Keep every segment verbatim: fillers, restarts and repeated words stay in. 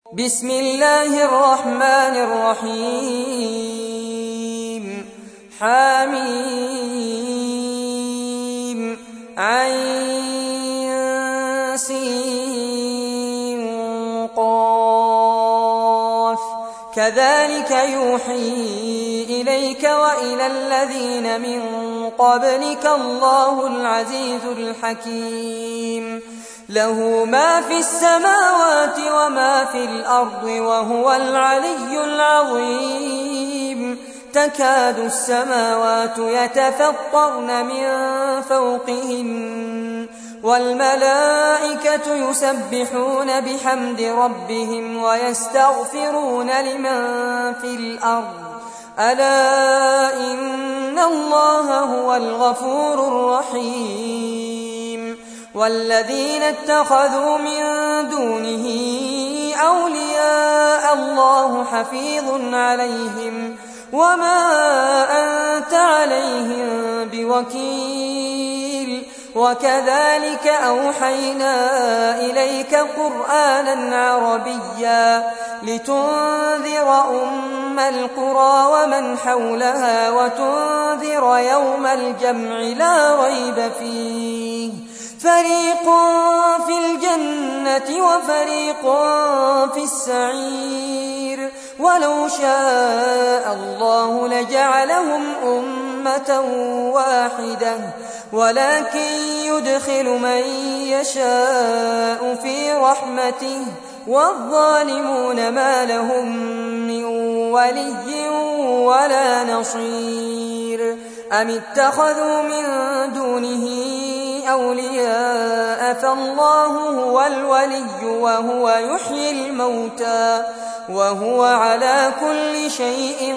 بسم الله الرحمن الرحيم حميم عين سين قاف كذلك يوحي إليك وإلى الذين من قبلك الله العزيز الحكيم له ما في السماوات وما في الأرض وهو العلي العظيم تكاد السماوات يتفطرن من فوقهن والملائكة يسبحون بحمد ربهم ويستغفرون لمن في الأرض ألا إن الله هو الغفور الرحيم والذين اتخذوا من دونه أولياء الله حفيظ عليهم وما أنت عليهم بوكيل وكذلك أوحينا إليك قرآنا عربيا لتنذر أم القرى ومن حولها وتنذر يوم الجمع لا ريب فيه فريق في الجنة وفريق في السعير ولو شاء الله لجعلهم أمة واحدة ولكن يدخل من يشاء في رحمته والظالمون ما لهم من ولي ولا نصير أم اتخذوا من دونه أولياء فالله هو الولي وهو يحيي الموتى وهو على كل شيء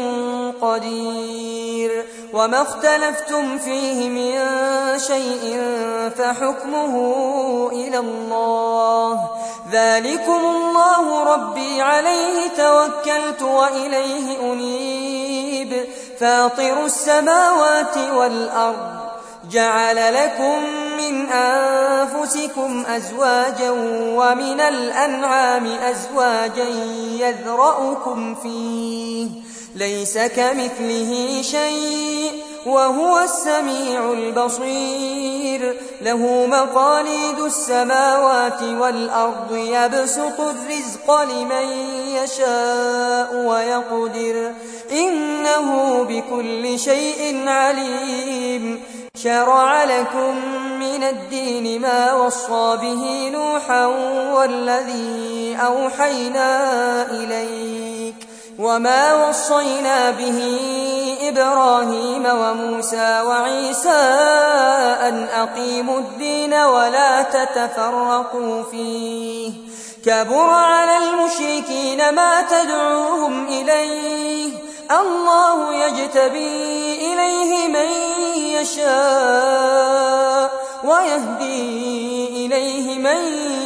قدير وما اختلفتم فيه من شيء فحكمه إلى الله ذلكم الله ربي عليه توكلت وإليه أنيب فاطر السماوات والأرض جعل لكم من أنفسكم أزواجا ومن الأنعام أزواجا يذرأكم فيه ليس كمثله شيء وهو السميع البصير له مقاليد السماوات والأرض يبسط الرزق لمن يشاء ويقدر إنه بكل شيء عليم شرع لكم من الدين ما وصى به نوحا والذي أوحينا إليك وما وصينا به إبراهيم وموسى وعيسى أن أقيموا الدين ولا تتفرقوا فيه كبر على المشركين ما تدعوهم إليه الله يجتبي إليه من يشاء ويهدي إليه من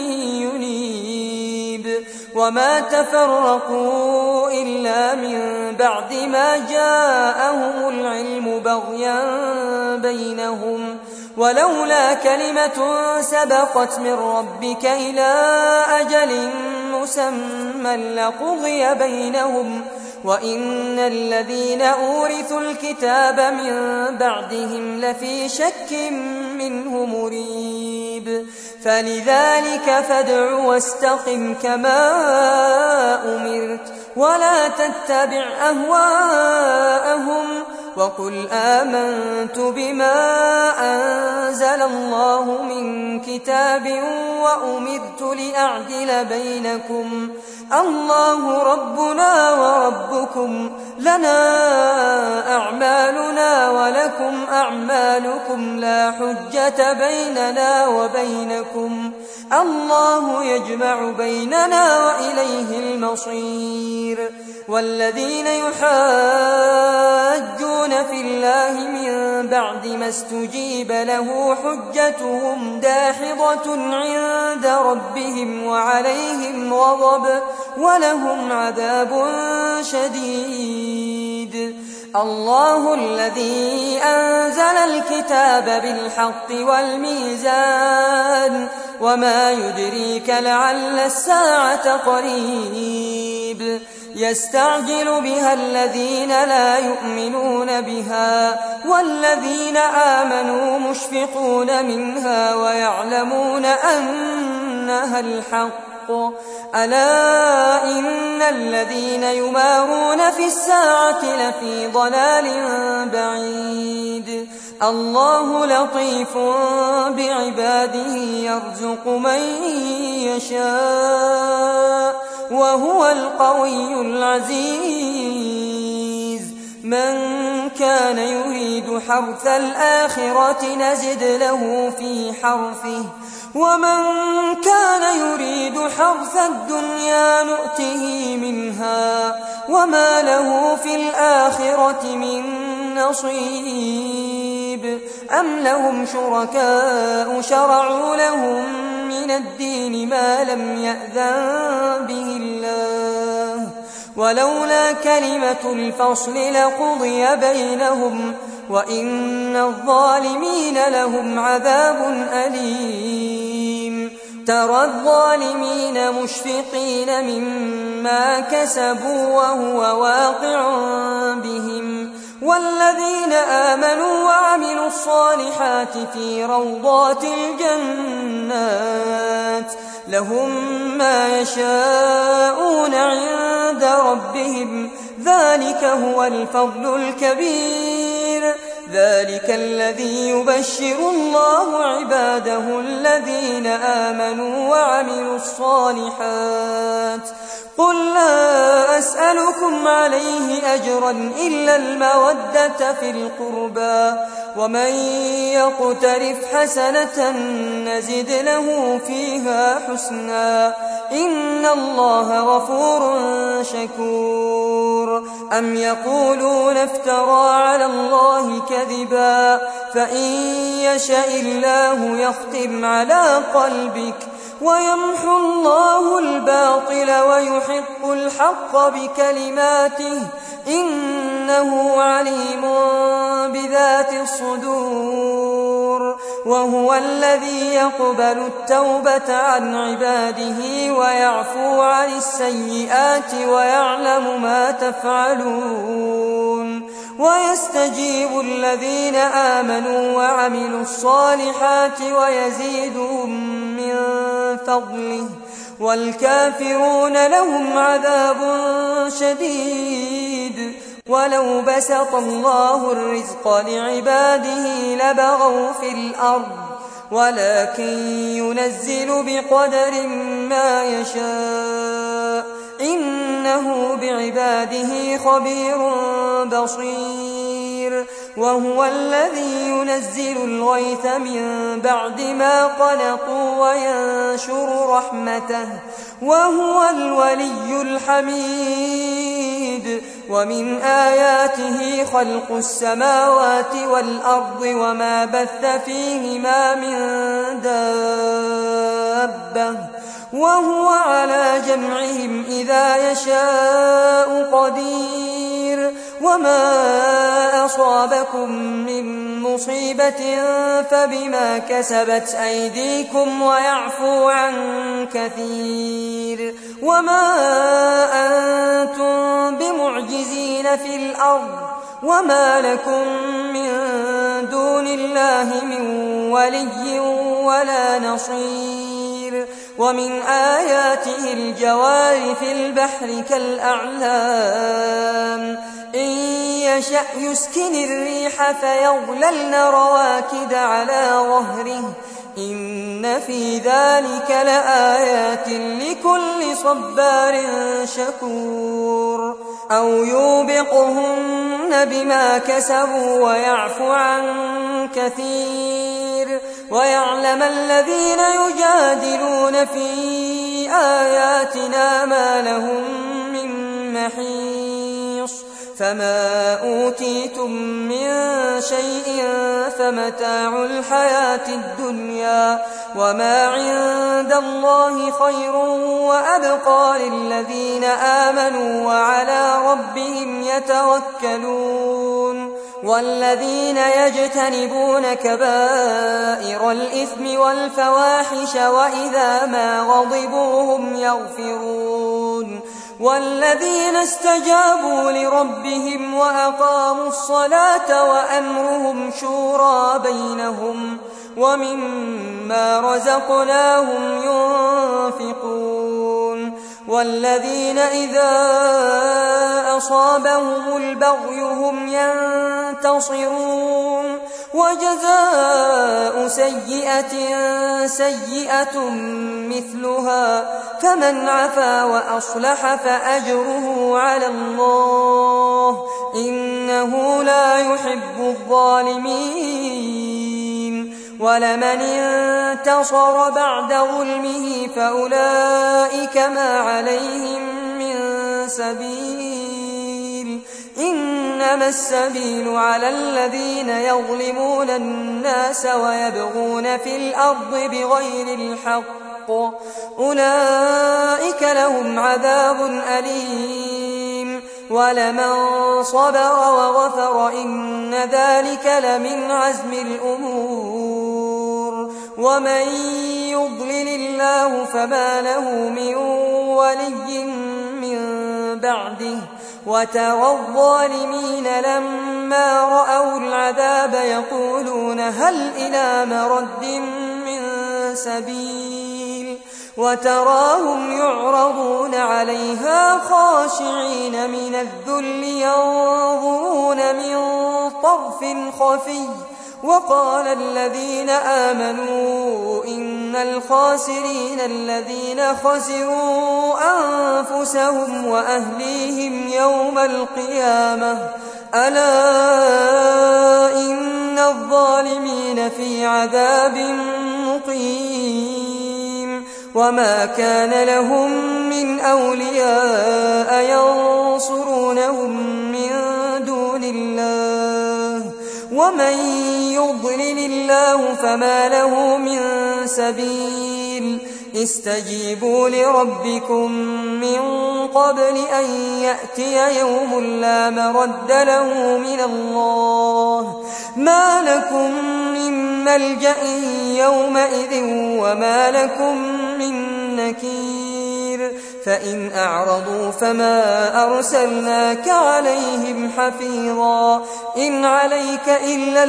ينيب وما تفرقوا إلا من بعد ما جاءهم العلم بغيا بينهم ولولا كلمة سبقت من ربك إلى أجل مسمى لقضي بينهم وإن الذين أورثوا الكتاب من بعدهم لفي شك منه مريب فلذلك فادع واستقم كما أمرت ولا تتبع أهواءهم وقل آمنت بما أنزل الله من كتاب وأمرت لأعدل بينكم الله ربنا وربكم لنا أعمالنا ولكم أعمالكم لا حجة بيننا وبينكم الله يجمع بيننا وإليه المصير والذين يحاجون في الله من بعد ما استجيب له حجتهم داحضة عند ربهم وعليهم غضب ولهم عذاب شديد الله الذي أنزل الكتاب بالحق والميزان وما يدريك لعل الساعة قريب يستعجل بها الذين لا يؤمنون بها والذين آمنوا مشفقون منها ويعلمون أنها الحق ألا إن الذين يمارون في الساعة لفي ضلال بعيد الله لطيف بعباده يرزق من يشاء وهو القوي العزيز من كان يريد حرث الآخرة نزد له في حرثه ومن كان يريد حرث الدنيا نؤته منها وما له في الآخرة من نصيب أم لهم شركاء شرعوا لهم من الدين ما لم يأذن به الله ولولا كلمة الفصل لقضي بينهم وإن الظالمين لهم عذاب أليم ترى الظالمين مشفقين مما كسبوا وهو واقع بهم والذين آمنوا وعملوا الصالحات في روضات الجنات لهم ما يشاءون عند ربهم ذلك هو الفضل الكبير ذلك الذي يبشر الله عباده الذين آمنوا وعملوا الصالحات قل لا أسألكم عليه أجرا إلا المودة في القربى ومن يقترف حسنة نزد له فيها حسنا إن الله غفور شكور أم يقولون افترى على الله كذبا فإن يشاء الله يختم على قلبك ويمحو الله الباطل ويحق الحق بكلماته إنه عليم بذات الصدور وهو الذي يقبل التوبة عن عباده ويعفو عن السيئات ويعلم ما تفعلون ويستجيب الذين آمنوا وعملوا الصالحات ويزيدهم من فضله والكافرون لهم عذاب شديد ولو بسط الله الرزق لعباده لبغوا في الأرض ولكن ينزل بقدر ما يشاء إنه بعباده خبير بصير وهو الذي ينزل الغيث من بعد ما قنطوا وينشر رحمته وهو الولي الحميد ومن آياته خلق السماوات والأرض وما بث فيهما من دابة وهو على جمعهم إذا يشاء قدير وما أصابكم من مصيبة فبما كسبت أيديكم ويعفو عن كثير وما أنتم بمعجزين في الأرض وما لكم من دون الله من ولي ولا نصير ومن آياته الجوار في البحر كالأعلام إن يشأ يسكن الريح فيظللن رواكد على ظهره إن في ذلك لآيات لكل صبار شكور أو يوبقهن بما كسبوا ويعفو عن كثير ويعلم الذين يجادلون في آياتنا ما لهم من محيص فما أوتيتم من شيء فمتاع الحياة الدنيا وما عند الله خير وأبقى للذين آمنوا وعلى ربهم يتوكلون والذين يجتنبون كبائر الإثم والفواحش وإذا ما غضبوا هم يغفرون والذين استجابوا لربهم وأقاموا الصلاة وأمرهم شورى بينهم ومما رزقناهم ينفقون والذين إذا أصابهم البغي هم ينتصرون وجزاء سيئة سيئة مثلها فمن عفا وأصلح فأجره على الله إنه لا يحب الظالمين ولمن انتصر بعد ظلمه فأولئك ما عليهم من سبيل إنما السبيل على الذين يظلمون الناس ويبغون في الأرض بغير الحق أولئك لهم عذاب أليم ولمن صبر وغفر إن ذلك لمن عزم الأمور ومن يضلل الله فما له من ولي من بعده وترى الظالمين لما رأوا العذاب يقولون هل إلى مرد من سبيل وتراهم يعرضون عليها خاشعين من الذل ينظرون من طرف خفي وقال الذين آمنوا إن الخاسرين الذين خسروا أنفسهم وأهليهم يوم القيامة ألا إن الظالمين في عذاب مقيم وما كان لهم من أولياء ينصرونهم من دون الله ومن يضلل الله فما له من سبيل استجيبوا لربكم من قبل أن يأتي يوم لا مرد له من الله ما لكم من ملجأ يومئذ وما لكم من نكير فإن أعرضوا فما أرسلناك عليهم حفيظا إن عليك إلا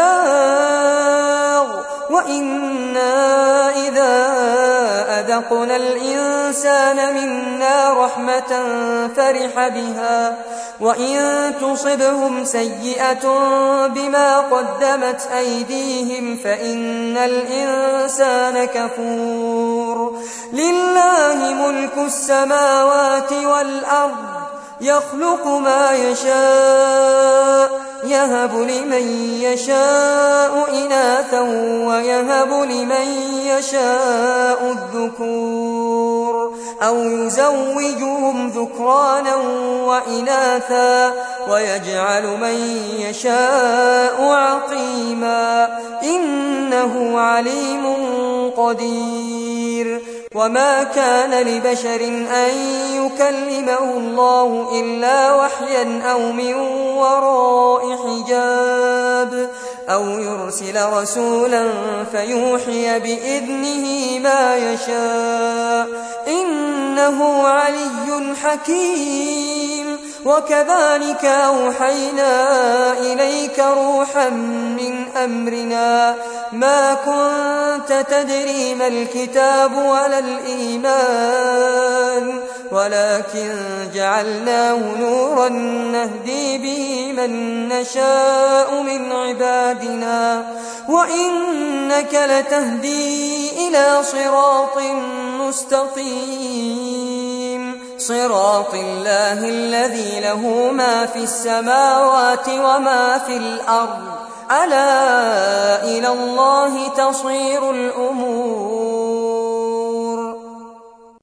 البلاغ وإنا إذا أذقنا الإنسان منا رحمة فرح بها وإن تصبهم سيئة بما قدمت أيديهم فإن الإنسان كفور لله ملك السماوات والأرض يخلق ما يشاء يهب لمن يشاء إناثا ويهب لمن يشاء الذكور أو يزوجهم ذكرانا وإناثا ويجعل من يشاء عقيما إنه عليم قدير وما كان لبشر أن يكلمه الله إلا وحيا أو من وراء حجاب أو يرسل رسولا فيوحي بإذنه ما يشاء إنه علي حكيم وكذلك أوحينا إليك روحا من أمرنا ما كنت تدري ما الكتاب ولا الإيمان ولكن جعلناه نورا نهدي به من نشاء من عبادنا وإنك لتهدي إلى صراط مستقيم صراط الله الذي له ما في السماوات وما في الأرض ألا إلى الله تصير الأمور